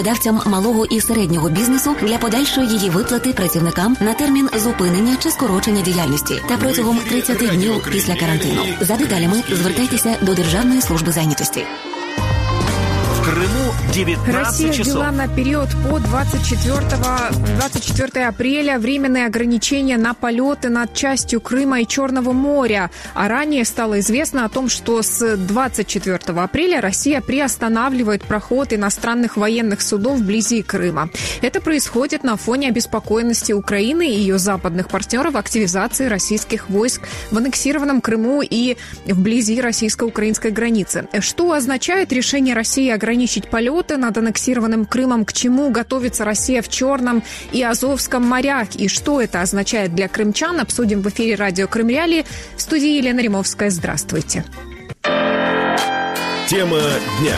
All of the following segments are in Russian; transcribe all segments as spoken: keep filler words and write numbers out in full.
давцям малого і середнього бізнесу для подальшої її виплати працівникам на термін зупинення чи скорочення діяльності та протягом тридцяти днів після карантину. За деталями звертайтеся до Державної служби зайнятості. В Крыму девятнадцать Россия часов. ввела на период по двадцать четвёртого апреля временные ограничения на полеты над частью Крыма и Черного моря. А ранее стало известно о том, что с двадцать четвёртого апреля Россия приостанавливает проход иностранных военных судов вблизи Крыма. Это происходит на фоне обеспокоенности Украины и ее западных партнеров активизации российских войск в аннексированном Крыму и вблизи российско-украинской границы. Что означает решение России ограничить ограничить полеты над аннексированным Крымом, к чему готовится Россия в Черном и Азовском морях, и что это означает для крымчан, обсудим в эфире радио Крым Реалии. В студии Елена Римовская. Здравствуйте. Тема дня.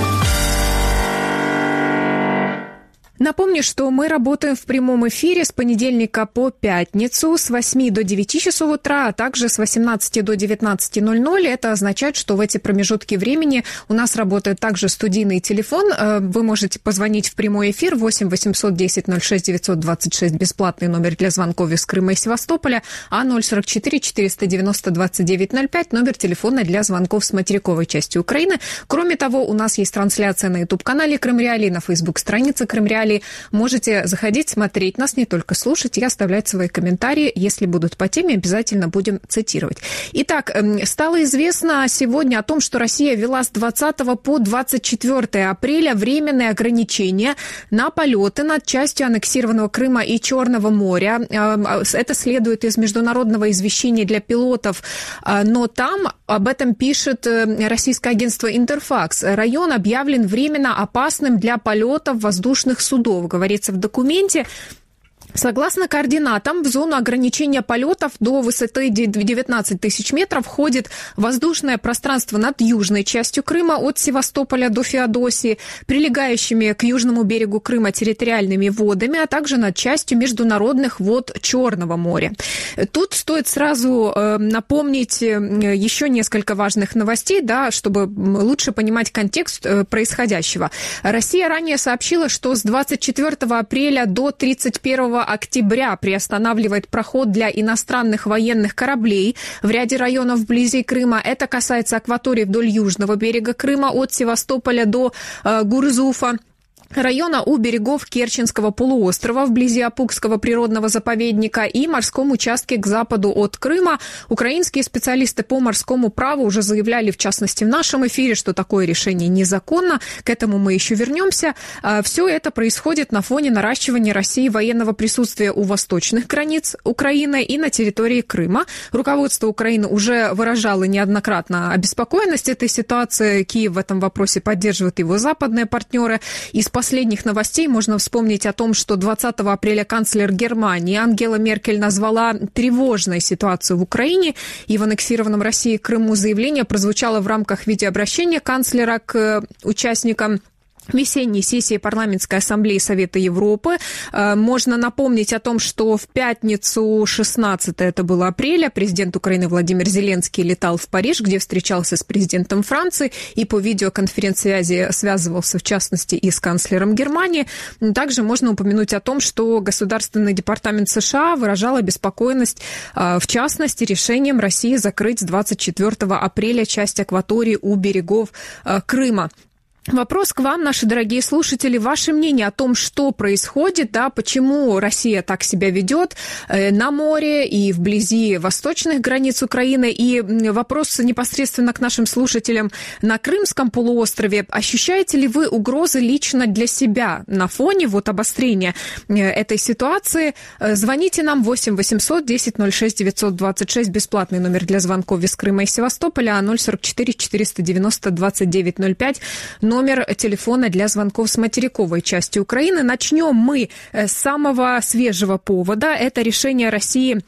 Напомню, что мы работаем в прямом эфире с понедельника по пятницу с восьми до девяти часов утра, а также с восемнадцати до девятнадцати ноль-ноль. Это означает, что в эти промежутки времени у нас работает также студийный телефон. Вы можете позвонить в прямой эфир восемь восемьсот десять ноль шесть девятьсот двадцать шесть, бесплатный номер для звонков из Крыма и Севастополя, а ноль сорок четыре четыреста девяносто двадцать девять ноль пять номер телефона для звонков с материковой части Украины. Кроме того, у нас есть трансляция на YouTube-канале Крым Реалии, на Facebook-странице Крым Реалии. Можете заходить, смотреть нас, не только слушать и оставлять свои комментарии. Если будут по теме, обязательно будем цитировать. Итак, стало известно сегодня о том, что Россия ввела с двадцатого по двадцать четвёртое апреля временные ограничения на полеты над частью аннексированного Крыма и Черного моря. Это следует из международного извещения для пилотов, но там об этом пишет российское агентство «Интерфакс». Район объявлен временно опасным для полетов воздушных судов. Говорится в документе. Согласно координатам, в зону ограничения полетов до высоты девятнадцать тысяч метров входит воздушное пространство над южной частью Крыма от Севастополя до Феодосии, прилегающими к южному берегу Крыма территориальными водами, а также над частью международных вод Черного моря. Тут стоит сразу э, напомнить еще несколько важных новостей, да, чтобы лучше понимать контекст э, происходящего. Россия ранее сообщила, что с двадцать четвёртого апреля до тридцать первого октября приостанавливает проход для иностранных военных кораблей в ряде районов вблизи Крыма. Это касается акватории вдоль южного берега Крыма от Севастополя до э, Гурзуфа, района у берегов Керченского полуострова вблизи Апукского природного заповедника и морском участке к западу от Крыма. Украинские специалисты по морскому праву уже заявляли, в частности в нашем эфире, что такое решение незаконно. К этому мы еще вернемся. Все это происходит на фоне наращивания России военного присутствия у восточных границ Украины и на территории Крыма. Руководство Украины уже выражало неоднократно обеспокоенность этой ситуации. Киев в этом вопросе поддерживает его западные партнеры. Из последних новостей можно вспомнить о том, что двадцатого апреля канцлер Германии Ангела Меркель назвала тревожной ситуацию в Украине, и в аннексированном Россией Крыму заявление прозвучало в рамках видеообращения канцлера к участникам весенней сессии Парламентской ассамблеи Совета Европы. Можно напомнить о том, что в пятницу шестнадцатого это было апреля президент Украины Владимир Зеленский летал в Париж, где встречался с президентом Франции и по видеоконференц-связи связывался, в частности, и с канцлером Германии. Также можно упомянуть о том, что Государственный департамент США выражал обеспокоенность, в частности, решением России закрыть с двадцать четвёртого апреля часть акватории у берегов Крыма. Вопрос к вам, наши дорогие слушатели. Ваше мнение о том, что происходит, да, почему Россия так себя ведет на море и вблизи восточных границ Украины. И вопрос непосредственно к нашим слушателям на Крымском полуострове. Ощущаете ли вы угрозы лично для себя на фоне вот обострения этой ситуации? Звоните нам восемь восемьсот десять ноль шесть девятьсот двадцать шесть, бесплатный номер для звонков из Крыма и Севастополя, а ноль сорок четыре четыреста девяносто двадцать девять ноль пять. Номер телефона для звонков с материковой части Украины. Начнем мы с самого свежего повода. Это решение России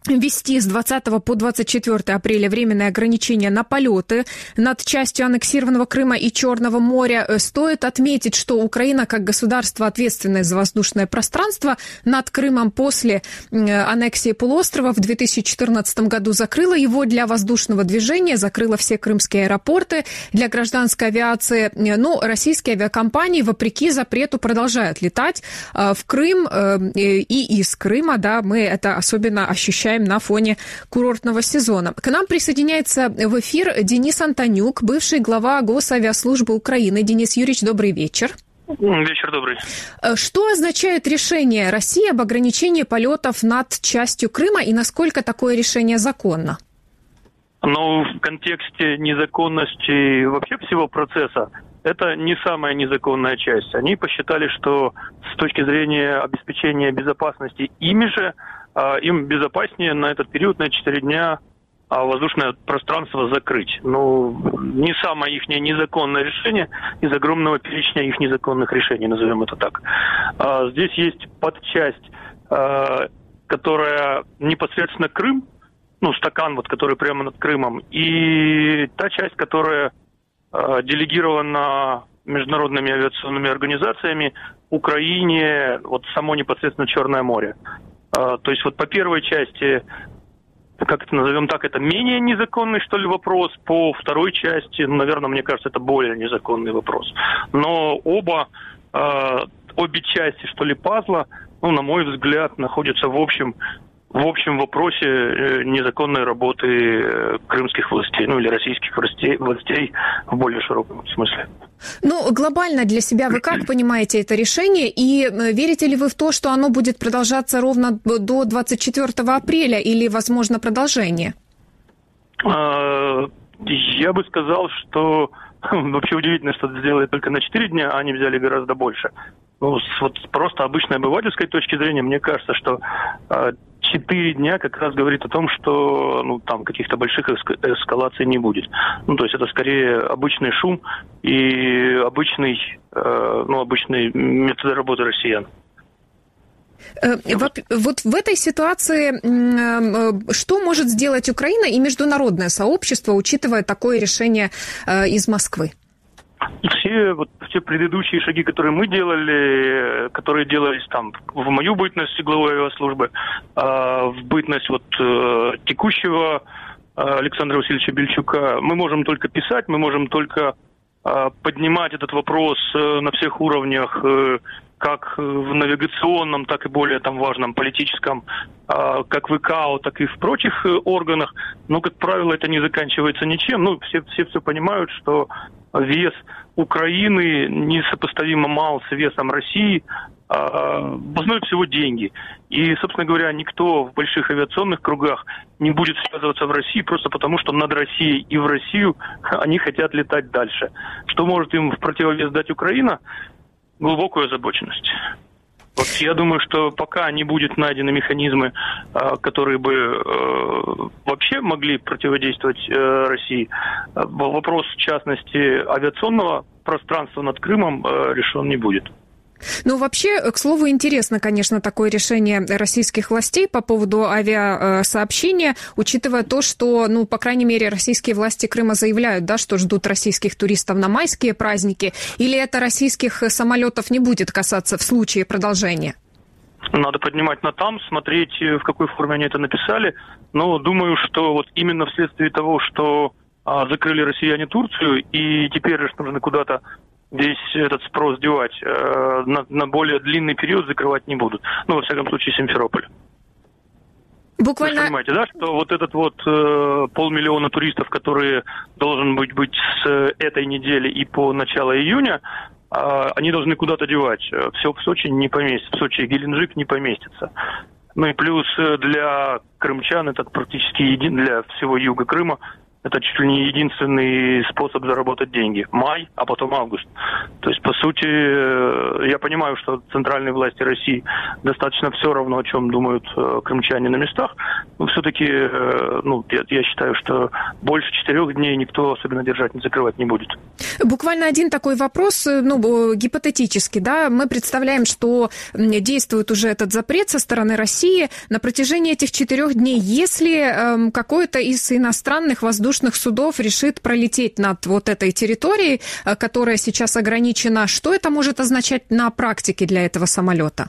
ввести с двадцатого по двадцать четвёртое апреля временные ограничения на полеты над частью аннексированного Крыма и Черного моря. Стоит отметить, что Украина, как государство, ответственное за воздушное пространство над Крымом после аннексии полуострова в две тысячи четырнадцатом году закрыла его для воздушного движения, закрыла все крымские аэропорты для гражданской авиации. Но российские авиакомпании, вопреки запрету, продолжают летать в Крым и из Крыма. Да, мы это особенно ощущаем на фоне курортного сезона. К нам присоединяется в эфир Денис Антонюк, бывший глава Госавиаслужбы Украины. Денис Юрьевич, добрый вечер. Вечер добрый. Что означает решение России об ограничении полетов над частью Крыма и насколько такое решение законно? Ну, в контексте незаконности вообще всего процесса это не самая незаконная часть. Они посчитали, что с точки зрения обеспечения безопасности ими же, им безопаснее на этот период, на четыре дня, воздушное пространство закрыть. Ну, не самое их незаконное решение из огромного перечня их незаконных решений, назовем это так. Здесь есть подчасть, которая непосредственно Крым, ну, стакан, вот, который прямо над Крымом, и та часть, которая делегирована международными авиационными организациями Украине, вот само непосредственно Черное море. То есть вот по первой части, как это назовем так, это менее незаконный, что ли, вопрос. По второй части, ну, наверное, мне кажется, это более незаконный вопрос. Но оба, э, обе части, что ли, пазла, ну, на мой взгляд, находятся в общем, в общем вопросе незаконной работы крымских властей, ну, или российских властей, властей в более широком смысле. Ну, глобально для себя вы как понимаете это решение? И верите ли вы в то, что оно будет продолжаться ровно до двадцать четвёртого апреля или, возможно, продолжение? Я бы сказал, что вообще удивительно, что это сделали только на четыре дня, а они взяли гораздо больше. Ну, с вот просто обычной обывательской точки зрения, мне кажется, что четыре дня как раз говорит о том, что ну, там каких-то больших эскалаций не будет. Ну, то есть это скорее обычный шум и обычный, э, ну, обычные методы работы россиян. Вот в этой ситуации что может сделать Украина и международное сообщество, учитывая такое решение из Москвы? Все вот все предыдущие шаги, которые мы делали, которые делались там в мою бытность главой авиаслужбы, в бытность вот текущего Александра Васильевича Бельчука, мы можем только писать, мы можем только поднимать этот вопрос на всех уровнях, как в навигационном, так и более там важном политическом, как в ИКАО, так и в прочих органах. Но, как правило, это не заканчивается ничем. Ну, все все, все понимают, что вес Украины несопоставимо мал с весом России, в основе всего деньги. И, собственно говоря, никто в больших авиационных кругах не будет связываться в России просто потому, что над Россией и в Россию они хотят летать дальше. Что может им в противовес дать Украина? Глубокую озабоченность. Вот я думаю, что пока не будут найдены механизмы, которые бы вообще могли противодействовать России, вопрос, в частности, авиационного пространства над Крымом решен не будет. Ну, вообще, к слову, интересно, конечно, такое решение российских властей по поводу авиасообщения, учитывая то, что, ну, по крайней мере, российские власти Крыма заявляют, да, что ждут российских туристов на майские праздники, или это российских самолетов не будет касаться в случае продолжения? Надо поднимать на там, смотреть, в какой форме они это написали, но думаю, что вот именно вследствие того, что а, закрыли россияне Турцию, и теперь же нужно куда-то весь этот спрос девать, э, на, на более длинный период закрывать не будут. Ну, во всяком случае, Симферополь. Буквально... Вы понимаете, да, что вот этот вот э, полмиллиона туристов, которые должен быть, быть с этой недели и по началу июня, э, они должны куда-то девать. Все в Сочи не поместится, в Сочи и Геленджик не поместится. Ну и плюс для крымчан, это практически един... для всего юга Крыма, это чуть ли не единственный способ заработать деньги. Май, а потом август. То есть, по сути, я понимаю, что центральные власти России достаточно все равно, о чем думают крымчане на местах, но все-таки, ну, я, я считаю, что больше четырех дней никто особенно держать, не закрывать не будет. Буквально один такой вопрос, ну, гипотетически, да, мы представляем, что действует уже этот запрет со стороны России на протяжении этих четырех дней. Если э, какой-то из иностранных воздушных судов решит пролететь над вот этой территорией, которая сейчас ограничена, что это может означать на практике для этого самолета?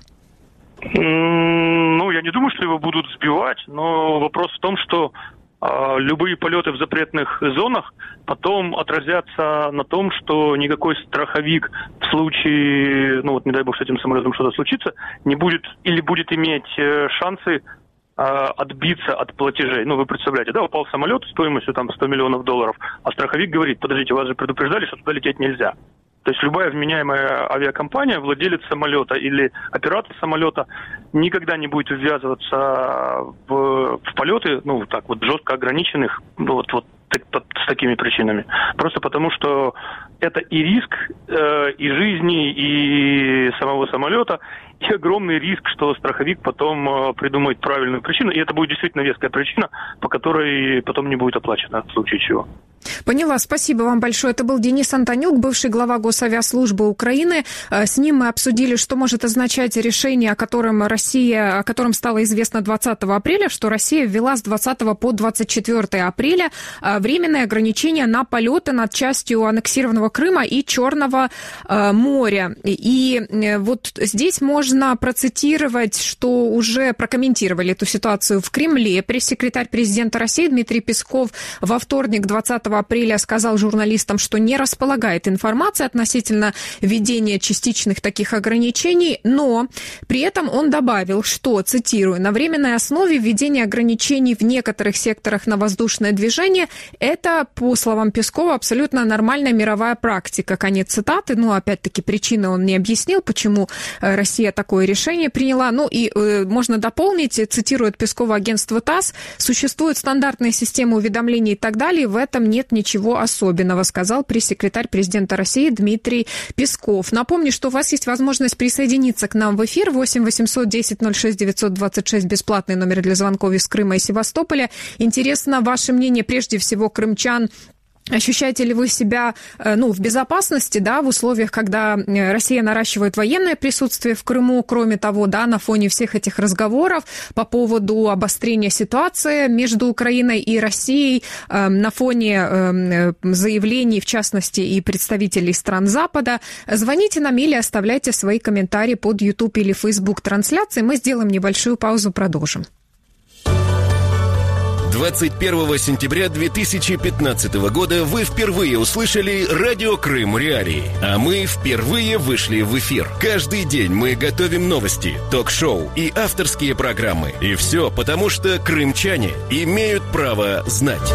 Ну, я не думаю, что его будут сбивать, но вопрос в том, что э, любые полеты в запретных зонах потом отразятся на том, что никакой страховик в случае, ну вот не дай бог с этим самолетом что-то случится, не будет или будет иметь э, шансы отбиться от платежей. Ну, вы представляете, да, упал самолет стоимостью там сто миллионов долларов, а страховик говорит, подождите, вас же предупреждали, что туда лететь нельзя. То есть любая вменяемая авиакомпания, владелец самолета или оператор самолета никогда не будет ввязываться в, в полеты, ну, так вот, жестко ограниченных, ну, вот, вот так, с такими причинами. Просто потому, что это и риск, э, и жизни, и самого самолета, и огромный риск, что страховик потом э, придумает правильную причину, и это будет действительно веская причина, по которой потом не будет оплачено в случае чего. Поняла, спасибо вам большое. Это был Денис Антонюк, бывший глава Госавиаслужбы Украины. С ним мы обсудили, что может означать решение, о котором Россия, о котором стало известно двадцатого апреля, что Россия ввела с двадцатого по двадцать четвёртое апреля временные ограничения на полеты над частью аннексированного Крыма и Черного моря. И вот здесь можно процитировать, что уже прокомментировали эту ситуацию в Кремле. Пресс-секретарь президента России Дмитрий Песков во вторник, двадцатого апреля, сказал журналистам, что не располагает информацией относительно введения частичных таких ограничений, но при этом он добавил, что, цитирую, на временной основе введение ограничений в некоторых секторах на воздушное движение – это, по словам Пескова, абсолютно нормальная мировая практика. Конец цитаты. Ну, опять-таки, причины он не объяснил, почему Россия такое решение приняла. Ну, и э, можно дополнить, цитирует Пескова агентство ТАСС, существуют стандартные системы уведомлений и так далее, в этом нет ничего особенного, сказал пресс-секретарь президента России Дмитрий Песков. Напомню, что у вас есть возможность присоединиться к нам в эфир. восемь восемьсот десять ноль шесть девятьсот двадцать шесть, бесплатный номер для звонков из Крыма и Севастополя. Интересно ваше мнение, прежде всего, крымчан. Ощущаете ли вы себя, ну, в безопасности, да, в условиях, когда Россия наращивает военное присутствие в Крыму, кроме того, да, на фоне всех этих разговоров по поводу обострения ситуации между Украиной и Россией, э, на фоне э, заявлений, в частности, и представителей стран Запада? Звоните нам или оставляйте свои комментарии под YouTube или Facebook трансляции. Мы сделаем небольшую паузу, продолжим. двадцать первого сентября две тысячи пятнадцатого года вы впервые услышали «Радио Крым Реалии», а мы впервые вышли в эфир. Каждый день мы готовим новости, ток-шоу и авторские программы. И все потому, что крымчане имеют право знать.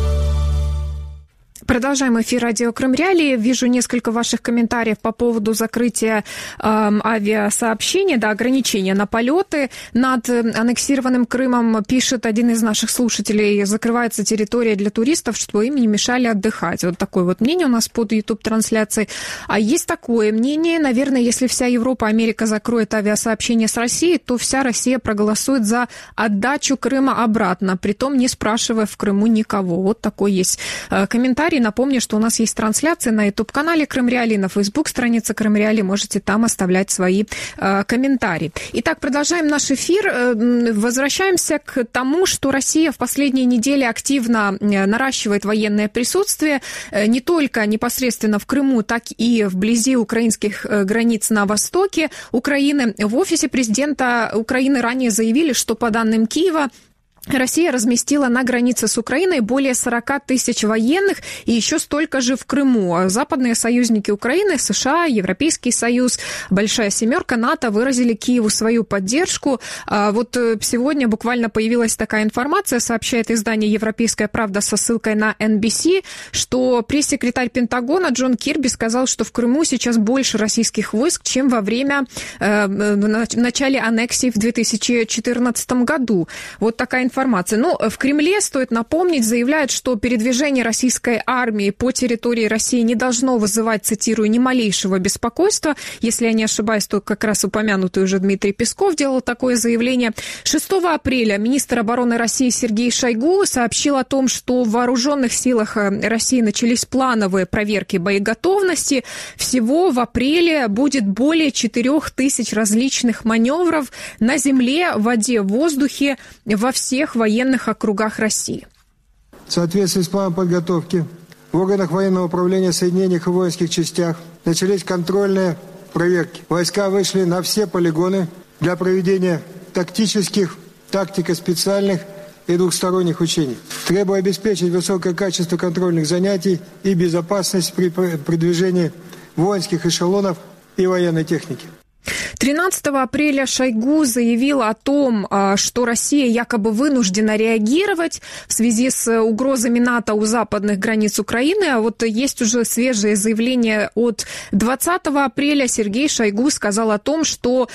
Продолжаем эфир «Радио Крым Реалии». Вижу несколько ваших комментариев по поводу закрытия э, авиасообщения, да, ограничения на полеты над аннексированным Крымом. Пишет один из наших слушателей: закрывается территория для туристов, чтобы им не мешали отдыхать. Вот такое вот мнение у нас под YouTube-трансляцией. А есть такое мнение: наверное, если вся Европа, Америка закроет авиасообщение с Россией, то вся Россия проголосует за отдачу Крыма обратно, притом не спрашивая в Крыму никого. Вот такой есть э, комментарий. Напомню, что у нас есть трансляция на YouTube-канале Крым Реалии, на Facebook странице Крым Реалии. Можете там оставлять свои э, комментарии. Итак, продолжаем наш эфир. Э, возвращаемся к тому, что Россия в последние недели активно э, наращивает военное присутствие э, не только непосредственно в Крыму, так и вблизи украинских э, границ на востоке Украины. В офисе президента Украины ранее заявили, что по данным Киева Россия разместила на границе с Украиной более сорок тысяч военных и еще столько же в Крыму. Западные союзники Украины, США, Европейский Союз, Большая Семерка, НАТО выразили Киеву свою поддержку. Вот сегодня буквально появилась такая информация, сообщает издание «Европейская правда» со ссылкой на эн би си, что пресс-секретарь Пентагона Джон Кирби сказал, что в Крыму сейчас больше российских войск, чем во время, в начале аннексии в две тысячи четырнадцатом году. Вот такая информация. информация. Ну, в Кремле, стоит напомнить, заявляют, что передвижение российской армии по территории России не должно вызывать, цитирую, ни малейшего беспокойства. Если я не ошибаюсь, то как раз упомянутый уже Дмитрий Песков делал такое заявление. шестого апреля министр обороны России Сергей Шойгу сообщил о том, что в вооруженных силах России начались плановые проверки боеготовности. Всего в апреле будет более четырех тысяч различных маневров на земле, в воде, в воздухе во всех военных округах России. В соответствии с планом подготовки в органах военного управления, соединениях и воинских частях начались контрольные проверки. Войска вышли на все полигоны для проведения тактических, тактико-специальных и двухсторонних учений. Требуя обеспечить высокое качество контрольных занятий и безопасность при продвижении воинских эшелонов и военной техники. тринадцатого апреля Шойгу заявил о том, что Россия якобы вынуждена реагировать в связи с угрозами НАТО у западных границ Украины. А вот есть уже свежее заявление от двадцатого апреля. Сергей Шойгу сказал о том, что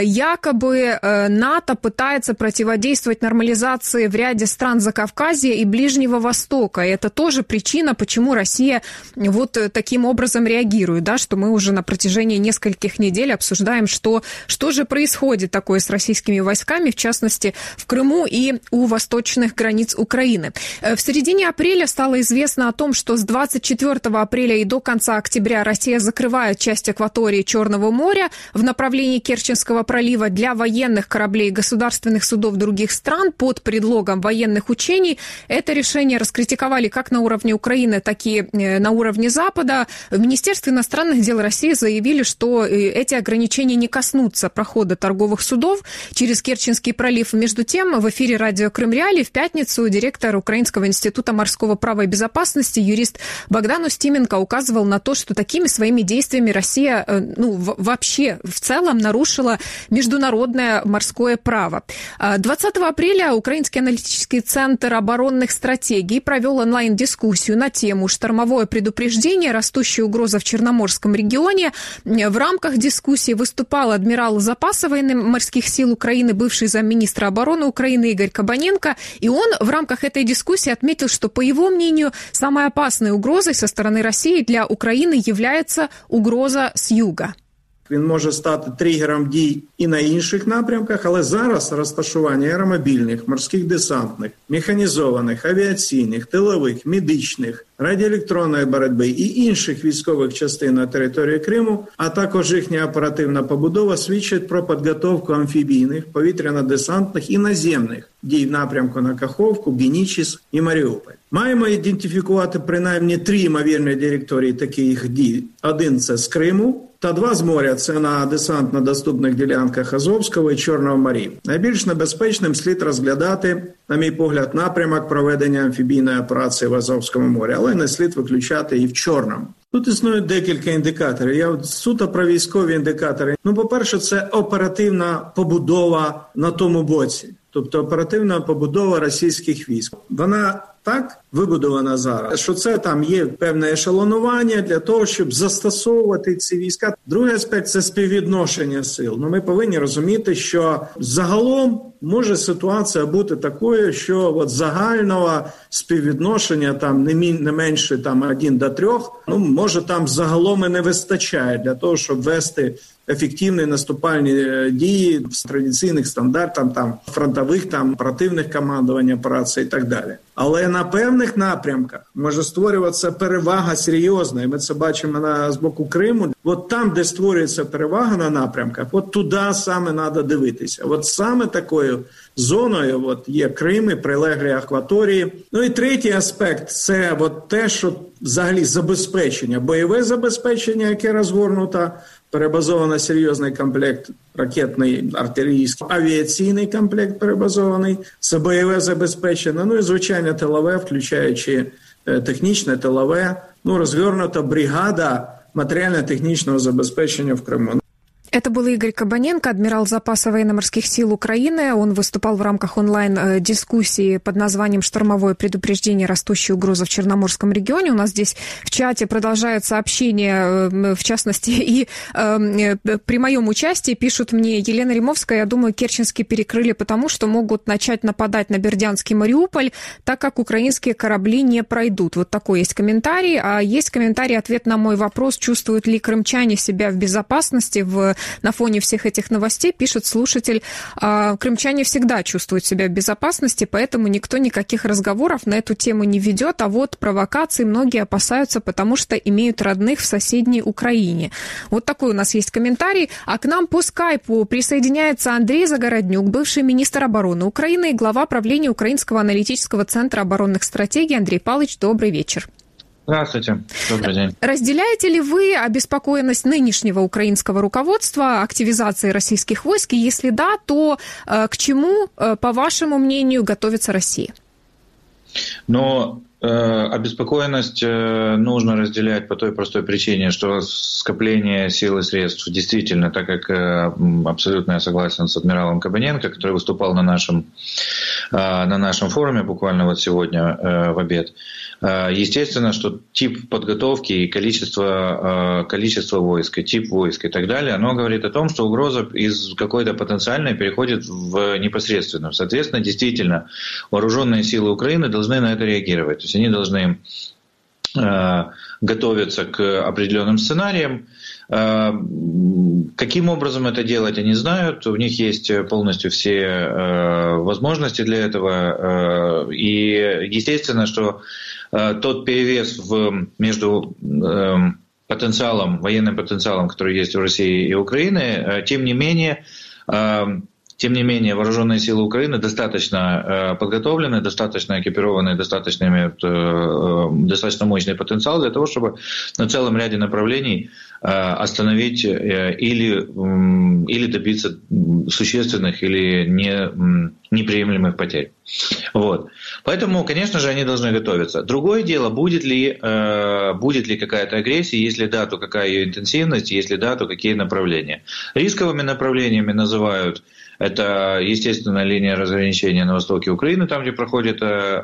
якобы НАТО пытается противодействовать нормализации в ряде стран Закавказья и Ближнего Востока. И это тоже причина, почему Россия вот таким образом реагирует, да, что мы уже на протяжении нескольких недель обсуждаем, что, что же происходит такое с российскими войсками, в частности, в Крыму и у восточных границ Украины. В середине апреля стало известно о том, что с двадцать четвёртого апреля и до конца октября Россия закрывает часть акватории Черного моря в направлении Керченского пролива для военных кораблей и государственных судов других стран под предлогом военных учений. Это решение раскритиковали как на уровне Украины, так и на уровне Запада. В Министерстве иностранных дел России заявили, что эти ограничения не коснутся прохода торговых судов через Керченский пролив. Между тем, в эфире радио Крым Реалии в пятницу директор Украинского института морского права и безопасности, юрист Богдан Устименко указывал на то, что такими своими действиями Россия, ну, вообще в целом нарушила международное морское право. двадцатого апреля Украинский аналитический центр оборонных стратегий провел онлайн-дискуссию на тему «Штормовое предупреждение. Растущая угроза в Черноморском регионе». В рамках дискуссии выступал адмирал запаса военно-морских сил Украины, бывший замминистра обороны Украины Игорь Кабаненко. И он в рамках этой дискуссии отметил, что, по его мнению, самой опасной угрозой со стороны России для Украины является угроза с юга. Він може стати тригером дій і на інших напрямках, але зараз розташування аеромобільних, морських десантних, механізованих, авіаційних, тилових, медичних, радіоелектронної боротьби і інших військових частин на території Криму, а також їхня оперативна побудова свідчать про підготовку амфібійних, повітряно-десантних і наземних дій в напрямку на Каховку, Генічіс і Маріуполь. Маємо ідентифікувати принаймні три ймовірні траєкторії таких дій. Один – це з Криму, та два з моря – це на десантно-доступних ділянках Азовського і Чорного морів. Найбільш небезпечним слід розглядати, на мій погляд, напрямок проведення амфібійної операції в Азовському морі, але не слід виключати і в Чорному. Тут існують декілька індикаторів. Я суто про військові індикатори. Ну, по-перше, це оперативна побудова на тому боці. Тобто оперативна побудова російських військ. Вона так вибудована зараз, що це там є певне ешелонування для того, щоб застосовувати ці війська. Другий аспект – це співвідношення сил. Ну, ми повинні розуміти, що загалом може ситуація бути такою, що от загального співвідношення там не, мін, не менше там один до трьох, ну, може там загалом і не вистачає для того, щоб вести ефективні наступальні дії з традиційних стандартів, там, фронтових, там, оперативних командувань операцій і так далі. Але на певних напрямках може створюватися перевага серйозна, і ми це бачимо на, з боку Криму. От там, де створюється перевага на напрямках, от туди саме треба дивитися. От саме такою зоною от є Крим і прилеглі акваторії. Ну і третій аспект – це от те, що взагалі забезпечення, бойове забезпечення, яке розгорнуто, перебазовано серйозний комплект ракетний, артилерійський, авіаційний комплект перебазований, це бойове забезпечення, ну і, звичайно, тилове, включаючи технічне, тилове, ну, розгорнута бригада матеріально-технічного забезпечення в Криму. Это был Игорь Кабаненко, адмирал запаса военно-морских сил Украины. Он выступал в рамках онлайн-дискуссии под названием «Штормовое предупреждение растущей угрозы в Черноморском регионе». У нас здесь в чате продолжают сообщения, в частности, и э, при моем участии пишут мне: Елена Римовская, я думаю, Керченский перекрыли потому, что могут начать нападать на Бердянский Мариуполь, так как украинские корабли не пройдут. Вот такой есть комментарий. А есть комментарий, ответ на мой вопрос, чувствуют ли крымчане себя в безопасности в на фоне всех этих новостей, пишет слушатель. Крымчане всегда чувствуют себя в безопасности, поэтому никто никаких разговоров на эту тему не ведет, а вот провокаций многие опасаются, потому что имеют родных в соседней Украине. Вот такой у нас есть комментарий. А к нам по скайпу присоединяется Андрей Загороднюк, бывший министр обороны Украины и глава правления Украинского аналитического центра оборонных стратегий. Андрей Павлович, добрый вечер. Здравствуйте. Добрый день. Разделяете ли вы обеспокоенность нынешнего украинского руководства активизацией российских войск? И если да, то э, к чему, э, по вашему мнению, готовится Россия? Но э, обеспокоенность э, нужно разделять по той простой причине, что скопление сил и средств действительно, так как э, абсолютно я согласен с адмиралом Кабаненко, который выступал на нашем, э, на нашем форуме буквально вот сегодня э, в обед. Естественно, что тип подготовки и количество, количество войск, и тип войск и так далее, оно говорит о том, что угроза из какой-то потенциальной переходит в непосредственную. Соответственно, действительно, вооруженные силы Украины должны на это реагировать. То есть они должны готовиться к определенным сценариям. Каким образом это делать, они знают. У них есть полностью все возможности для этого. И естественно, что тот перевес в, между э, потенциалом, военным потенциалом, который есть у России и Украины, э, тем не менее, э, тем не менее, вооруженные силы Украины достаточно э, подготовлены, достаточно экипированы, достаточно имеют э, достаточно мощный потенциал для того, чтобы на целом ряде направлений э, остановить э, или, э, или добиться существенных или не, неприемлемых потерь. Вот. Поэтому, конечно же, они должны готовиться. Другое дело, будет ли, э, будет ли какая-то агрессия, если да, то какая ее интенсивность, если да, то какие направления. Рисковыми направлениями называют это, естественно, линия разграничения на востоке Украины, там, где проходит э,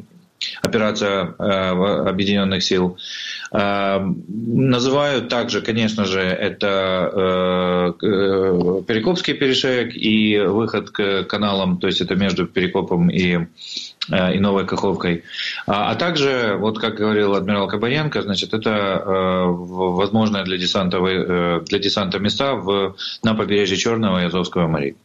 операция э, объединенных сил. Э, называют также, конечно же, это э, э, Перекопский перешеек и выход к каналам, то есть это между Перекопом и, э, и Новой Каховкой. А, а также, вот как говорил адмирал Кабаненко, значит, это э, возможное для десанта, э, для десанта места в, на побережье Черного и Азовского морей.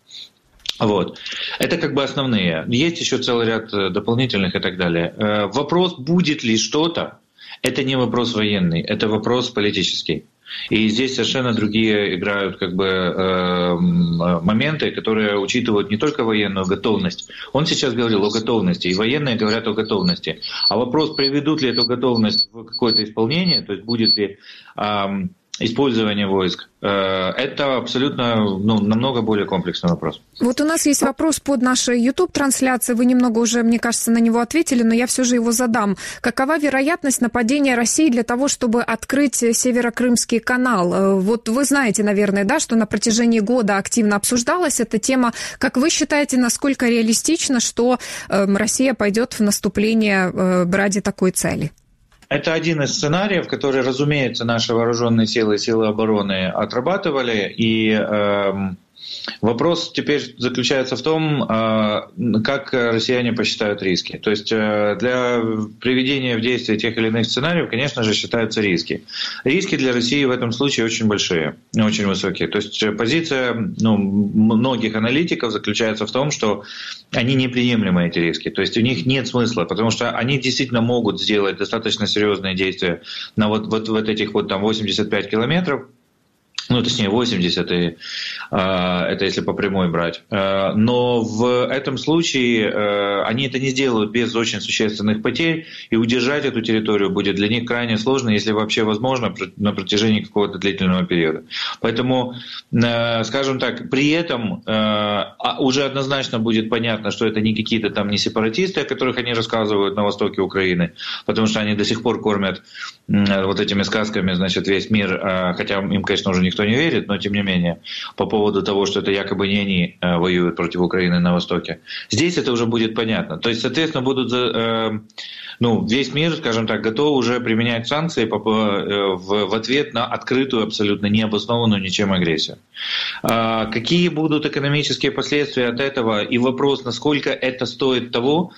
Вот. Это как бы основные. Есть еще целый ряд дополнительных и так далее. Вопрос, будет ли что-то, это не вопрос военный, это вопрос политический. И здесь совершенно другие играют как бы э, моменты, которые учитывают не только военную готовность. Он сейчас говорил о готовности, и военные говорят о готовности. А вопрос, приведут ли эту готовность в какое-то исполнение, то есть будет ли э, использование войск, это абсолютно, ну, намного более комплексный вопрос. Вот у нас есть вопрос под нашей YouTube-трансляцией. Вы немного уже, мне кажется, на него ответили, но я все же его задам. Какова вероятность нападения России для того, чтобы открыть Северокрымский канал? Вот вы знаете, наверное, да, что на протяжении года активно обсуждалась эта тема. Как вы считаете, насколько реалистично, что Россия пойдет в наступление ради такой цели? Это один из сценариев, который, разумеется, наши вооруженные силы и силы обороны отрабатывали. И э, вопрос теперь заключается в том, э, как россияне посчитают риски. То есть э, для приведения в действие тех или иных сценариев, конечно же, считаются риски. Риски для России в этом случае очень большие, очень высокие. То есть позиция, ну, многих аналитиков заключается в том, что они неприемлемы, эти риски. То есть у них нет смысла, потому что они действительно могут сделать достаточно серьезные действия на вот, вот, вот этих вот там восемьдесят пять километров. Ну, точнее, восемьдесят, и, э, это если по прямой брать. Э, но в этом случае э, они это не сделают без очень существенных потерь, и удержать эту территорию будет для них крайне сложно, если вообще возможно, на протяжении какого-то длительного периода. Поэтому, э, скажем так, при этом э, уже однозначно будет понятно, что это не какие-то там не сепаратисты, о которых они рассказывают на востоке Украины, потому что они до сих пор кормят э, вот этими сказками, значит, весь мир, э, хотя им, конечно, уже никто никто не верит, но тем не менее, по поводу того, что это якобы не они воюют против Украины на Востоке. Здесь это уже будет понятно. То есть, соответственно, будут, ну, весь мир, скажем так, готов уже применять санкции в ответ на открытую, абсолютно необоснованную ничем агрессию. Какие будут экономические последствия от этого и вопрос, насколько это стоит того,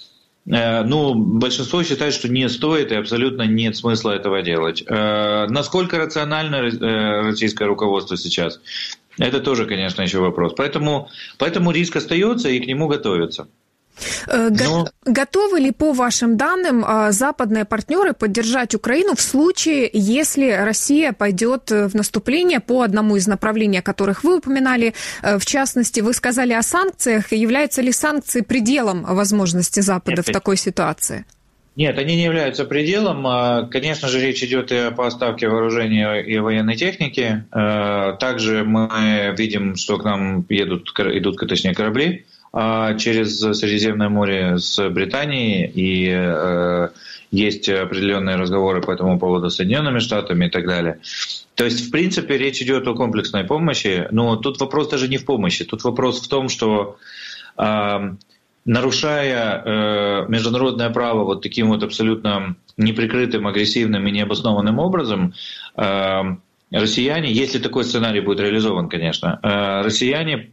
ну, большинство считает, что не стоит и абсолютно нет смысла этого делать. Насколько рационально российское руководство сейчас? Это тоже, конечно, еще вопрос. Поэтому, поэтому риск остается и к нему готовятся. Но... Готовы ли, по вашим данным, западные партнеры поддержать Украину в случае, если Россия пойдет в наступление по одному из направлений, о которых вы упоминали? В частности, вы сказали о санкциях. Являются ли санкции пределом возможности Запада Нет, в такой ситуации? Нет, они не являются пределом. Конечно же, речь идет и о поставке вооружения и военной техники. Также мы видим, что к нам едут, идут, точнее, корабли через Средиземное море с Британией, и э, есть определенные разговоры по этому поводу с Соединенными Штатами и так далее. То есть, в принципе, речь идет о комплексной помощи, но тут вопрос даже не в помощи, тут вопрос в том, что э, нарушая э, международное право вот таким вот абсолютно неприкрытым, агрессивным и необоснованным образом, э, россияне, если такой сценарий будет реализован, конечно, россияне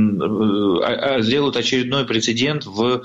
сделают очередной прецедент в,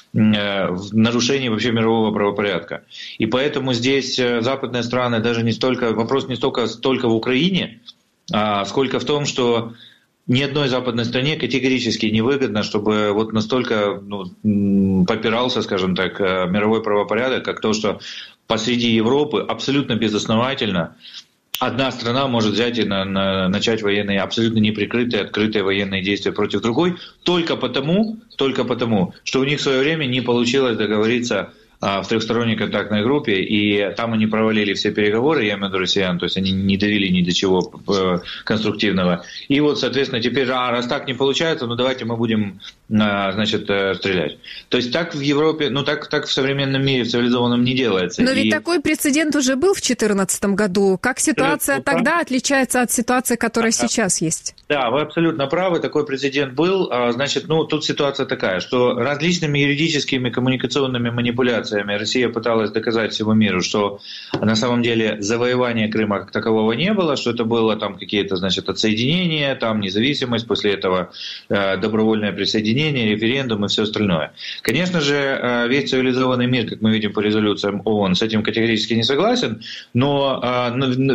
в нарушении вообще мирового правопорядка. И поэтому здесь западные страны даже не столько, вопрос не столько, столько в Украине, а сколько в том, что ни одной западной стране категорически невыгодно, чтобы вот настолько, ну, попирался, скажем так, мировой правопорядок, как то, что посреди Европы абсолютно безосновательно одна страна может взять и на, на, начать военные, абсолютно неприкрытые, открытые военные действия против другой, только потому, только потому, что у них в свое время не получилось договориться а, в трехсторонней контактной группе, и там они провалили все переговоры, я имею в виду россиян, то есть они не довели ни до чего э, конструктивного. И вот, соответственно, теперь, а раз так не получается, ну давайте мы будем, а, значит, э, стрелять. То есть так в Европе, ну так, так в современном мире, в цивилизованном не делается. Но ведь и... такой прецедент уже был в две тысячи четырнадцатом году. Как ситуация да, тогда отличается от ситуации, которая да. сейчас есть? Да, вы абсолютно правы, такой прецедент был. Значит, ну тут ситуация такая, что различными юридическими коммуникационными манипуляциями Россия пыталась доказать всему миру, что на самом деле завоевания Крыма как такового не было, что это было там какие-то, значит, отсоединения, там независимость, после этого э, добровольное присоединение, референдум и все остальное. Конечно же, э, весь цивилизованный мир, как мы видим по резолюциям ООН, с этим категорически не согласен, но э,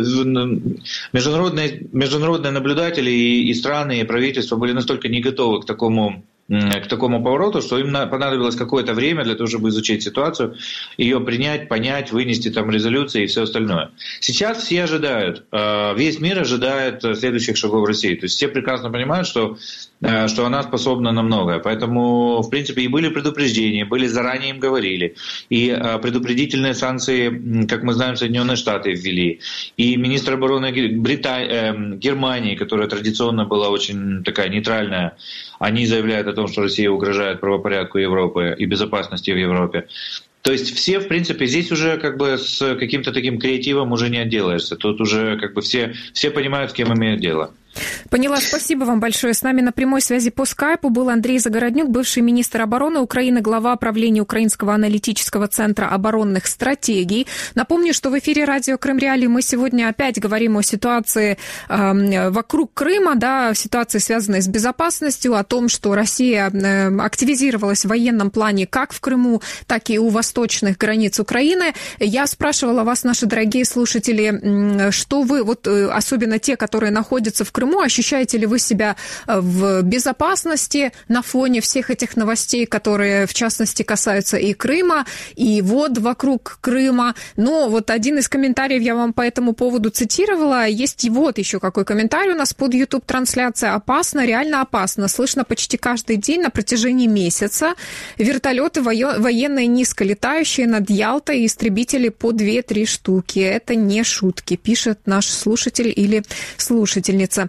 международные, международные наблюдатели и, и страны, и правительства были настолько не готовы к такому к такому повороту, что им понадобилось какое-то время для того, чтобы изучить ситуацию, ее принять, понять, вынести там резолюции и все остальное. Сейчас все ожидают, весь мир ожидает следующих шагов России. То есть все прекрасно понимают, что, что она способна на многое. Поэтому, в принципе, и были предупреждения, были заранее им говорили. И предупредительные санкции, как мы знаем, Соединенные Штаты ввели. И министр обороны Британии, Германии, которая традиционно была очень такая нейтральная, они заявляют о том, что Россия угрожает правопорядку Европы и безопасности в Европе. То есть все, в принципе, здесь уже как бы с каким-то таким креативом уже не отделаешься. Тут уже как бы все, все понимают, с кем имеют дело. Поняла, спасибо вам большое. С нами на прямой связи по скайпу был Андрей Загороднюк, бывший министр обороны Украины, глава правления Украинского аналитического центра оборонных стратегий. Напомню, что в эфире радио Крым Реалии мы сегодня опять говорим о ситуации э, вокруг Крыма, да, ситуации, связанной с безопасностью, о том, что Россия э, активизировалась в военном плане как в Крыму, так и у восточных границ Украины. Я спрашивала вас, наши дорогие слушатели, что вы, вот особенно те, которые находятся в Крыму, Крыму. Ощущаете ли вы себя в безопасности на фоне всех этих новостей, которые, в частности, касаются и Крыма, и вод вокруг Крыма? Но вот один из комментариев я вам по этому поводу цитировала. Есть и вот еще какой комментарий у нас под YouTube-трансляцией. Опасно, реально опасно. Слышно почти каждый день на протяжении месяца. Вертолеты военные низколетающие над Ялтой и истребители по две-три штуки. Это не шутки, пишет наш слушатель или слушательница.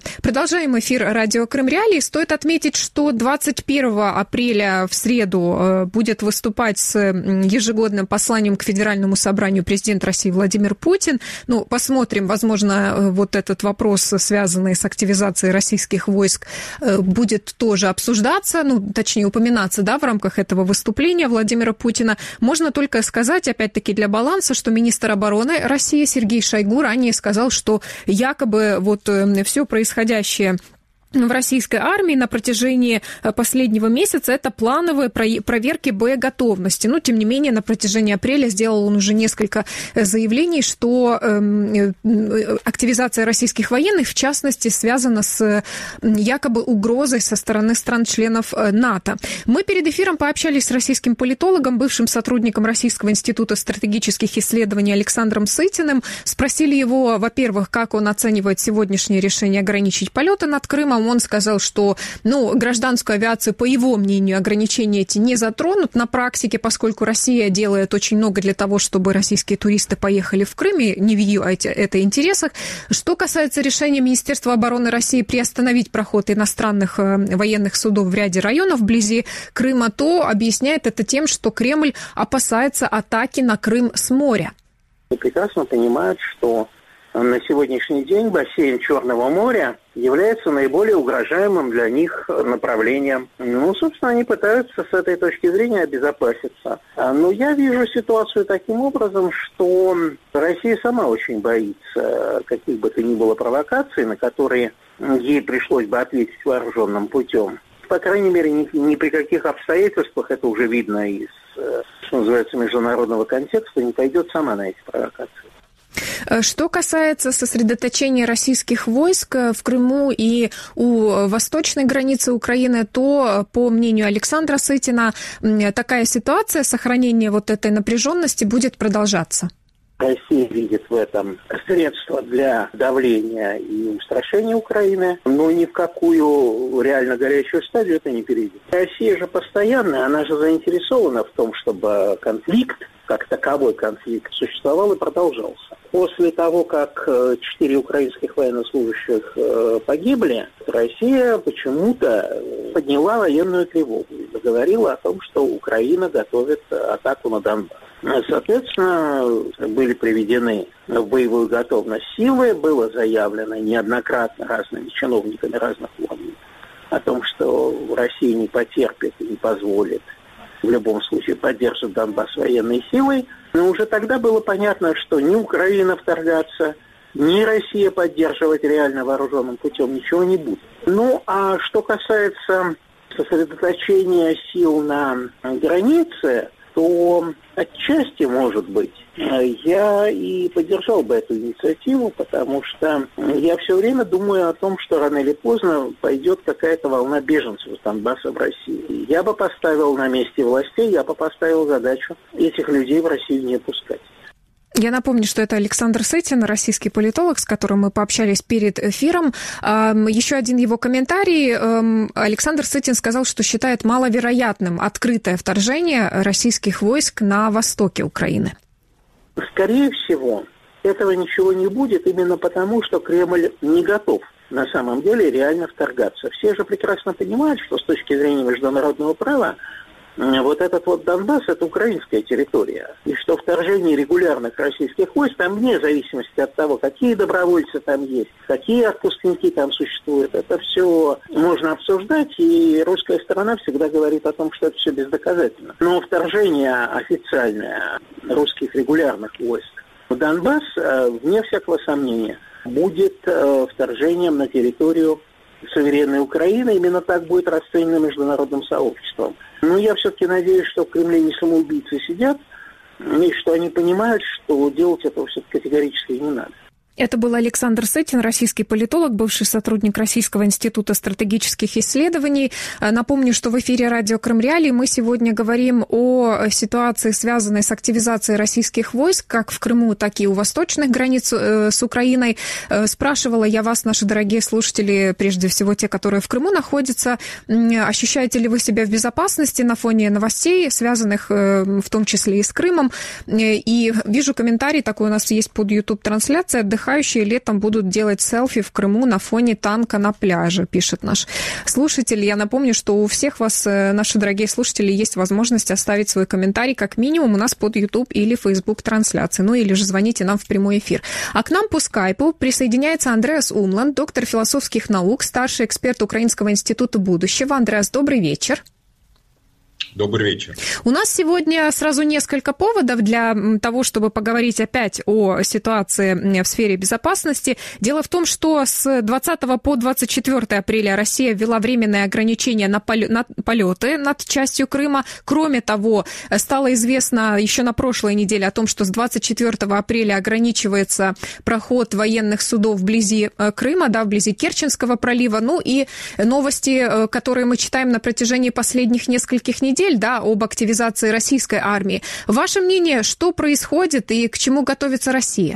Продолжаем эфир радио Крым Реалии. Стоит отметить, что двадцать первого апреля в среду будет выступать с ежегодным посланием к Федеральному собранию президент России Владимир Путин. Ну, посмотрим, возможно, вот этот вопрос, связанный с активизацией российских войск, будет тоже обсуждаться, ну, точнее, упоминаться, да, в рамках этого выступления Владимира Путина. Можно только сказать, опять-таки, для баланса, что министр обороны России Сергей Шойгу ранее сказал, что якобы вот все происходящее в российской армии на протяжении последнего месяца это плановые проверки боеготовности. Но, тем не менее, на протяжении апреля сделал он уже несколько заявлений, что активизация российских военных, в частности, связана с якобы угрозой со стороны стран-членов НАТО. Мы перед эфиром пообщались с российским политологом, бывшим сотрудником Российского института стратегических исследований Александром Сытиным. Спросили его, во-первых, как он оценивает сегодняшнее решение ограничить полеты над Крымом. Он сказал, что ну, гражданскую авиацию, по его мнению, ограничения эти не затронут на практике, поскольку Россия делает очень много для того, чтобы российские туристы поехали в Крым, и не в ее это интересах. Что касается решения Министерства обороны России приостановить проход иностранных военных судов в ряде районов вблизи Крыма, то объясняет это тем, что Кремль опасается атаки на Крым с моря. Прекрасно понимают, что на сегодняшний день бассейн Черного моря является наиболее угрожаемым для них направлением. Ну, собственно, они пытаются с этой точки зрения обезопаситься. Но я вижу ситуацию таким образом, что Россия сама очень боится каких бы то ни было провокаций, на которые ей пришлось бы ответить вооруженным путем. По крайней мере, ни, ни при каких обстоятельствах, это уже видно из, что называется, международного контекста, не пойдет сама на эти провокации. Что касается сосредоточения российских войск в Крыму и у восточной границы Украины, то, по мнению Александра Сытина, такая ситуация, сохранение вот этой напряженности будет продолжаться. Россия видит в этом средство для давления и устрашения Украины, но ни в какую реально горячую стадию это не перейдет. Россия же постоянно, она же заинтересована в том, чтобы конфликт, как таковой конфликт, существовал и продолжался. После того, как четыре украинских военнослужащих погибли, Россия почему-то подняла военную тревогу и заговорила о том, что Украина готовит атаку на Донбасс. Соответственно, были приведены в боевую готовность силы, было заявлено неоднократно разными чиновниками разных уровней о том, что Россия не потерпит и не позволит, в любом случае поддержит Донбасс военной силой. Но уже тогда было понятно, что ни Украина вторгаться, ни Россия поддерживать реально вооруженным путем ничего не будет. Ну, а что касается сосредоточения сил на границе, то отчасти, может быть, я и поддержал бы эту инициативу, потому что я все время думаю о том, что рано или поздно пойдет какая-то волна беженцев с Донбасса в Россию. Я бы поставил на месте властей, я бы поставил задачу этих людей в Россию не пускать. Я напомню, что это Александр Сытин, российский политолог, с которым мы пообщались перед эфиром. Еще один его комментарий. Александр Сытин сказал, что считает маловероятным открытое вторжение российских войск на востоке Украины. Скорее всего, этого ничего не будет именно потому, что Кремль не готов на самом деле реально вторгаться. Все же прекрасно понимают, что с точки зрения международного права вот этот вот Донбасс – это украинская территория. И что вторжение регулярных российских войск, там вне зависимости от того, какие добровольцы там есть, какие отпускники там существуют, это все можно обсуждать, и русская сторона всегда говорит о том, что это все бездоказательно. Но вторжение официальное русских регулярных войск в Донбасс, вне всякого сомнения, будет вторжением на территорию суверенной Украины. Именно так будет расценено международным сообществом. Но я все-таки надеюсь, что в Кремле не самоубийцы сидят, и что они понимают, что делать этого все-таки категорически не надо. Это был Александр Сытин, российский политолог, бывший сотрудник Российского института стратегических исследований. Напомню, что в эфире радио Крым Реалии мы сегодня говорим о ситуации, связанной с активизацией российских войск, как в Крыму, так и у восточных границ с Украиной. Спрашивала я вас, наши дорогие слушатели, прежде всего те, которые в Крыму находятся, ощущаете ли вы себя в безопасности на фоне новостей, связанных в том числе и с Крымом? И вижу комментарий, такой у нас есть под YouTube-трансляция, отдыхающие летом будут делать селфи в Крыму на фоне танка на пляже, пишет наш слушатель. Я напомню, что у всех вас, наши дорогие слушатели, есть возможность оставить свой комментарий как минимум у нас под YouTube или Facebook трансляции. Ну или же звоните нам в прямой эфир. А к нам по скайпу присоединяется Андреас Умланд, доктор философских наук, старший эксперт Украинского института будущего. Андреас, добрый вечер. Добрый вечер. У нас сегодня сразу несколько поводов для того, чтобы поговорить опять о ситуации в сфере безопасности. Дело в том, что с двадцатого по двадцать четвёртое апреля Россия ввела временные ограничения на полеты над частью Крыма. Кроме того, стало известно еще на прошлой неделе о том, что с двадцать четвёртого апреля ограничивается проход военных судов вблизи Крыма, да, вблизи Керченского пролива. Ну и новости, которые мы читаем на протяжении последних нескольких недель, да, об активизации российской армии. Ваше мнение, что происходит и к чему готовится Россия?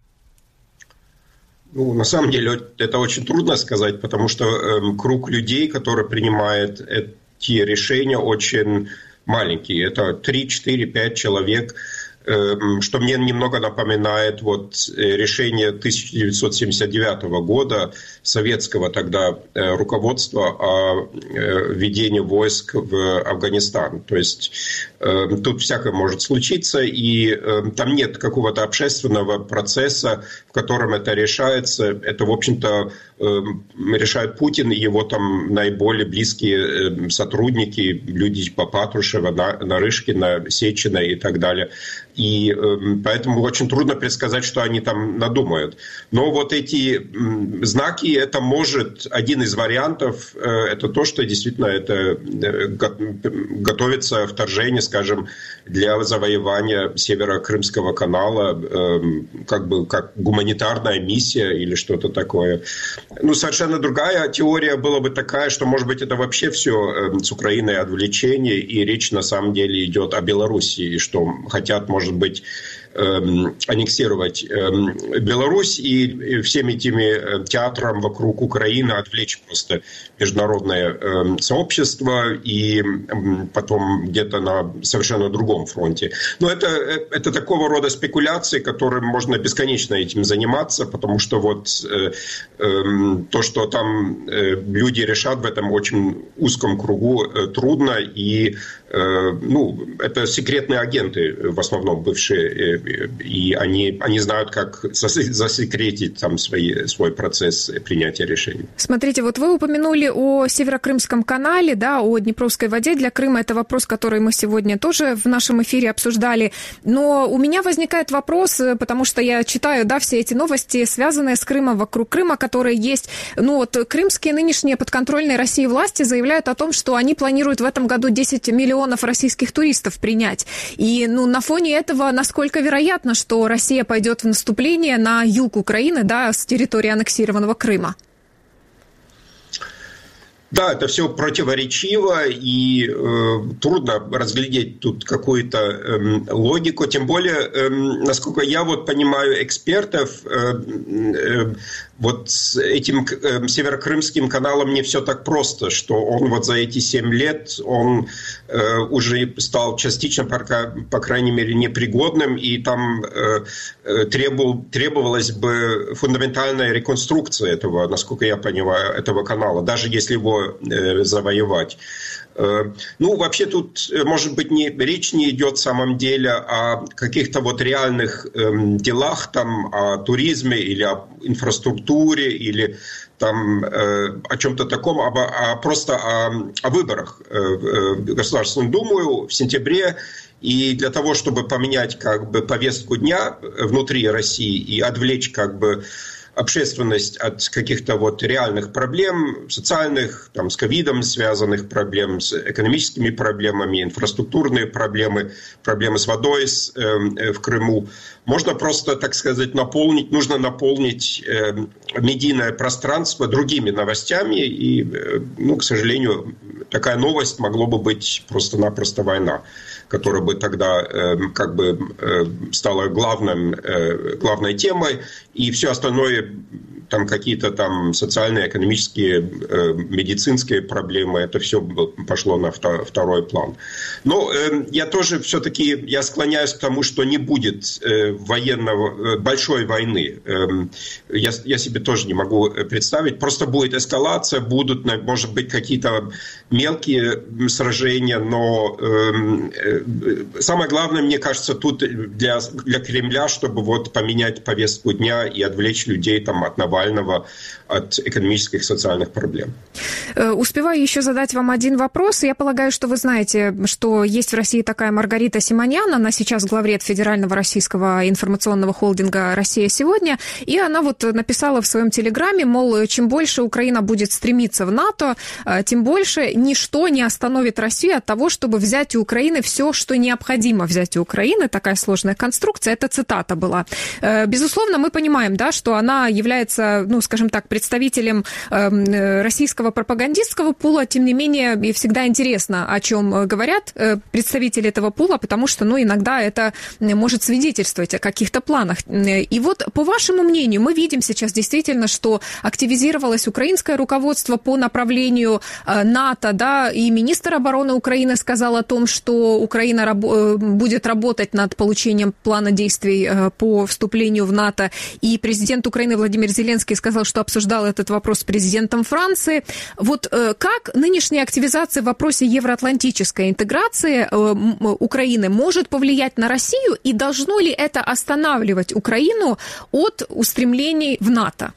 Ну, на самом деле, это очень трудно сказать, потому что э, круг людей, которые принимают эти решения, очень маленький. Это три, четыре, пять человек, э, что мне немного напоминает вот решение тысяча девятьсот семьдесят девятого года советского тогда руководства о введении войск в Афганистан. То есть э, тут всякое может случиться, и э, там нет какого-то общественного процесса, в котором это решается. Это, в общем-то, э, решает Путин и его там наиболее близкие э, сотрудники, люди типа Патрушева, Нарышкина, Сечина и так далее. И э, поэтому очень трудно предсказать, что они там надумают. Но вот эти э, знаки, это может, один из вариантов, э, это то, что действительно это э, готовится вторжение, скажем, для завоевания Северо-Крымского канала, э, как бы как гуманитарная миссия или что-то такое. Ну, совершенно другая теория была бы такая, что, может быть, это вообще все э, с Украиной отвлечение, и речь на самом деле идет о Белоруссии, что хотят, может быть, аннексировать Беларусь и всеми этими театрам вокруг Украины отвлечь просто международное сообщество и потом где-то на совершенно другом фронте. Но это, это такого рода спекуляции, которым можно бесконечно этим заниматься, потому что вот то, что там люди решат в этом очень узком кругу, трудно, и ну, это секретные агенты, в основном бывшие, и они, они знают, как засекретить там свои, свой процесс принятия решений. Смотрите, вот вы упомянули о Северокрымском канале, да, о Днепровской воде для Крыма. Это вопрос, который мы сегодня тоже в нашем эфире обсуждали. Но у меня возникает вопрос, потому что я читаю, да, все эти новости, связанные с Крымом, вокруг Крыма, которые есть. Ну вот крымские нынешние подконтрольные России власти заявляют о том, что они планируют в этом году десять миллионов российских туристов принять. И ну, на фоне этого, насколько вероятно, что Россия пойдет в наступление на юг Украины, да, с территории аннексированного Крыма? Да, это все противоречиво, и э, трудно разглядеть тут какую-то э, логику. Тем более, э, насколько я вот понимаю экспертов, э, э, вот с этим э, Северокрымским каналом не все так просто, что он вот за эти семь лет, он э, уже стал частично, пока, по крайней мере, непригодным, и там э, требовал, требовалась бы фундаментальная реконструкция этого, насколько я понимаю, этого канала, даже если его завоевать. Ну, вообще тут, может быть, не, речь не идет в самом деле о каких-то вот реальных эм, делах, там, о туризме или о инфраструктуре, или там э, о чем-то таком, а, а просто о, о выборах э, в Государственную Думу в сентябре. И для того, чтобы поменять как бы повестку дня внутри России и отвлечь как бы общественность от каких-то вот реальных проблем, социальных, там, с ковидом связанных проблем, с экономическими проблемами, инфраструктурные проблемы, проблемы с водой с, э, в Крыму. Можно просто, так сказать, наполнить, нужно наполнить э, медийное пространство другими новостями, и, э, ну, к сожалению, такая новость могло бы быть просто-напросто война, которая бы тогда э, как бы э, стала главным, э, главной темой, и все остальное, там какие-то там социальные, экономические, э, медицинские проблемы, это все пошло на второй план. Но э, я тоже все-таки, я склоняюсь к тому, что не будет э, военного, э, большой войны. Э, я, я себе тоже не могу представить. Просто будет эскалация, будут, может быть, какие-то мелкие сражения, но э, э, самое главное, мне кажется, тут для, для Кремля, чтобы вот поменять повестку дня и отвлечь людей там от Навального, от экономических и социальных проблем. Успеваю еще задать вам один вопрос. Я полагаю, что вы знаете, что есть в России такая Маргарита Симонян, она сейчас главред Федерального российского информационного холдинга «Россия сегодня», и она вот написала в своем телеграме, мол, чем больше Украина будет стремиться в НАТО, тем больше ничто не остановит Россию от того, чтобы взять у Украины все, что необходимо взять у Украины. Такая сложная конструкция, это цитата была. Безусловно, мы понимаем, да, что она является, ну, скажем так, представителем российского пропагандистского пула, тем не менее, и всегда интересно, о чем говорят представители этого пула, потому что, ну, иногда это может свидетельствовать о каких-то планах. И вот, по вашему мнению, мы видим сейчас действительно, что активизировалось украинское руководство по направлению НАТО, да, и министр обороны Украины сказал о том, что Украина раб- будет работать над получением плана действий по вступлению в НАТО, и президент Украины Владимир Зеленский сказал, что обсуждал этот вопрос с президентом Франции. Вот как нынешняя активизация в вопросе евроатлантической интеграции Украины может повлиять на Россию, и должно ли это останавливать Украину от устремлений в НАТО?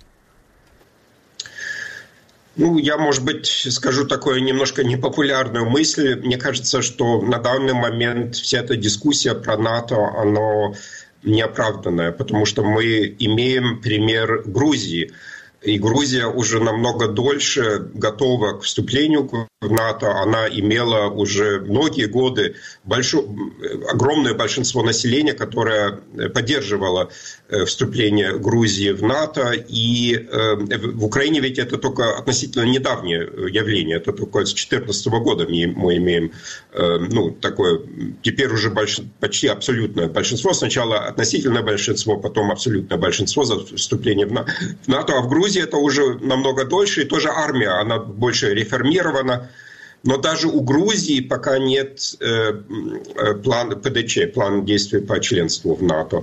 Ну, я, может быть, скажу такую немножко непопулярную мысль. Мне кажется, что на данный момент вся эта дискуссия про НАТО, она неоправданная, потому что мы имеем пример Грузии. И Грузия уже намного дольше готова к вступлению в НАТО. Она имела уже многие годы большое, огромное большинство населения, которое поддерживало вступление Грузии в НАТО. И в Украине ведь это только относительно недавнее явление. Это только с две тысячи четырнадцатого года мы имеем, ну, такое теперь уже больш... почти абсолютное большинство. Сначала относительное большинство, потом абсолютное большинство за вступление в НАТО. А в Грузии это уже намного дольше, и тоже армия, она больше реформирована. Но даже у Грузии пока нет э, плана ПДЧ, плана действий по членству в НАТО.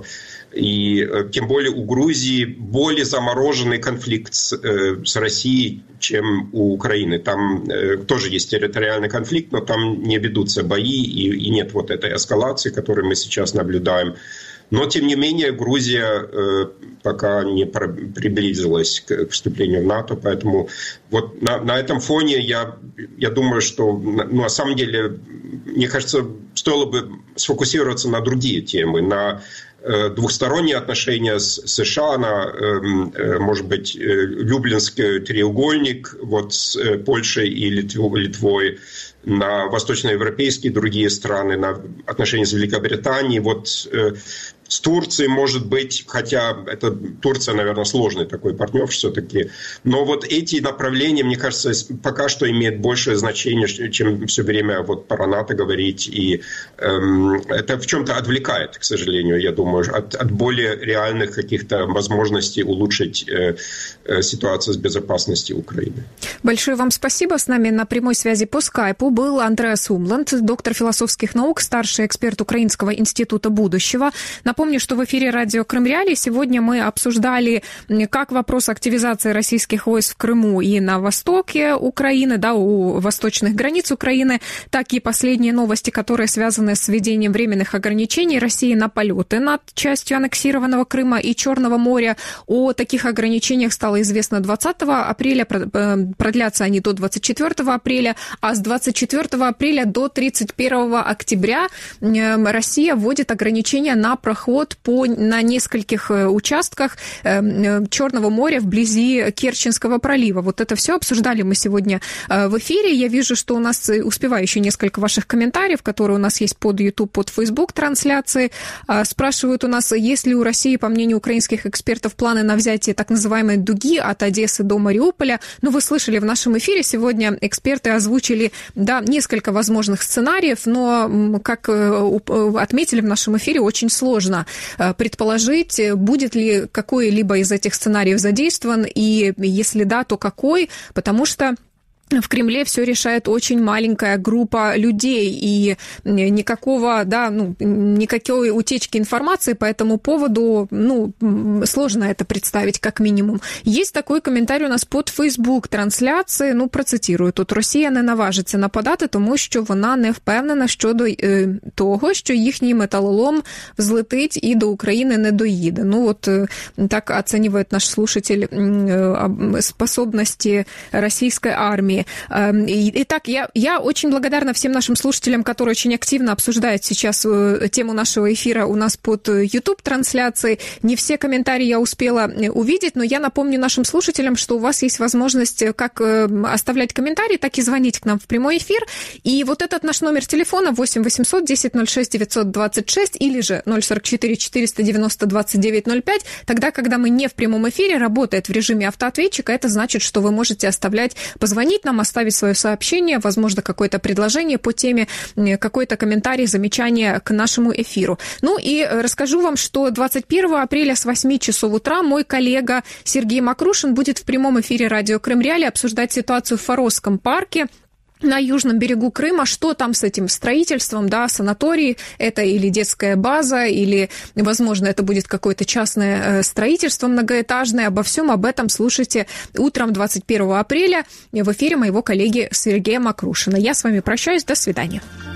И э, тем более у Грузии более замороженный конфликт с, э, с Россией, чем у Украины. Там э, тоже есть территориальный конфликт, но там не ведутся бои, и, и нет вот этой эскалации, которую мы сейчас наблюдаем. Но, тем не менее, Грузия э, пока не приблизилась к вступлению в НАТО, поэтому вот на, на этом фоне я, я думаю, что, ну, на самом деле, мне кажется, стоило бы сфокусироваться на другие темы, на э, двухсторонние отношения с США, на, э, может быть, э, Люблинский треугольник вот, с э, Польшей и Литвой, Литвой, на восточноевропейские другие страны, на отношения с Великобританией. Вот э, с Турцией, может быть, хотя это Турция, наверное, сложный такой партнер все-таки. Но вот эти направления, мне кажется, пока что имеют большее значение, чем все время вот про НАТО говорить. И эм, это в чем-то отвлекает, к сожалению, я думаю, от, от более реальных каких-то возможностей улучшить э, э, ситуацию с безопасностью Украины. Большое вам спасибо. С нами на прямой связи по скайпу был Андреас Умланд, доктор философских наук, старший эксперт Украинского института будущего. Напомню, что в эфире радио Крым Реалии сегодня мы обсуждали как вопрос активизации российских войск в Крыму и на востоке Украины, да, у восточных границ Украины, так и последние новости, которые связаны с введением временных ограничений России на полеты над частью аннексированного Крыма и Черного моря. О таких ограничениях стало известно двадцатого апреля, продлятся они до двадцать четвёртого апреля, а с двадцать четвёртого апреля до тридцать первого октября Россия вводит ограничения на проход переход по, на нескольких участках Черного моря вблизи Керченского пролива. Вот это все обсуждали мы сегодня в эфире. Я вижу, что у нас, успеваю еще несколько ваших комментариев, которые у нас есть под YouTube, под Facebook трансляции. Спрашивают у нас, есть ли у России, по мнению украинских экспертов, планы на взятие так называемой дуги от Одессы до Мариуполя. Ну, вы слышали в нашем эфире сегодня, эксперты озвучили, да, несколько возможных сценариев, но, как отметили в нашем эфире, очень сложно предположить, будет ли какой-либо из этих сценариев задействован, и если да, то какой, потому что в Кремле все решает очень маленькая группа людей, и никакого, да, ну, никакой утечки информации по этому поводу, ну, сложно это представить, как минимум. Есть такой коментарій у нас под Фейсбук-трансляції, ну, процитирую, тут Росія не наважиться нападати, тому що вона не впевнена щодо е, того, що їхній металолом взлетить і до України не доїде. Ну, от так оценивает наш слушатель е, способности российской армии. Итак, я, я очень благодарна всем нашим слушателям, которые очень активно обсуждают сейчас тему нашего эфира у нас под YouTube-трансляцией. Не все комментарии я успела увидеть, но я напомню нашим слушателям, что у вас есть возможность как оставлять комментарии, так и звонить к нам в прямой эфир. И вот этот наш номер телефона восемь восемьсот десять ноль шесть девятьсот двадцать шесть или же ноль сорок четыре четыреста девяносто двадцать девять ноль пять, тогда, когда мы не в прямом эфире, работает в режиме автоответчика, это значит, что вы можете оставлять, позвонить нам, оставить свое сообщение, возможно, какое-то предложение по теме, какой-то комментарий, замечание к нашему эфиру. Ну и расскажу вам, что двадцать первого апреля с восьми часов утра мой коллега Сергей Макрушин будет в прямом эфире радио Крым Реалии обсуждать ситуацию в Форосском парке на южном берегу Крыма, что там с этим строительством, да, санаторий, это или детская база, или, возможно, это будет какое-то частное строительство многоэтажное. Обо всем об этом слушайте утром двадцать первого апреля в эфире моего коллеги Сергея Макрушина. Я с вами прощаюсь, до свидания.